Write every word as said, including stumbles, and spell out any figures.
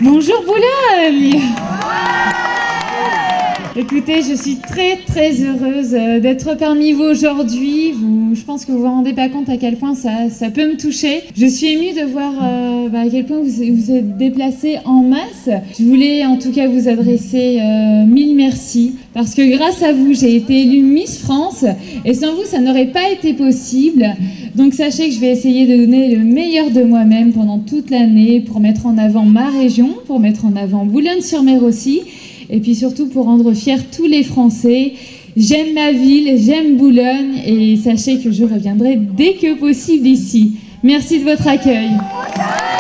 Bonjour Boulogne. Écoutez, je suis très très heureuse d'être parmi vous aujourd'hui. Vous, je pense que vous vous rendez pas compte à quel point ça, ça peut me toucher. Je suis émue de voir euh, bah, à quel point vous vous êtes déplacés en masse. Je voulais en tout cas vous adresser euh, mille merci parce que grâce à vous, j'ai été élue Miss France et sans vous, ça n'aurait pas été possible. Donc sachez que je vais essayer de donner le meilleur de moi-même pendant toute l'année pour mettre en avant ma région, pour mettre en avant Boulogne-sur-Mer aussi. Et puis surtout pour rendre fiers tous les Français. J'aime ma ville, j'aime Boulogne et sachez que je reviendrai dès que possible ici. Merci de votre accueil.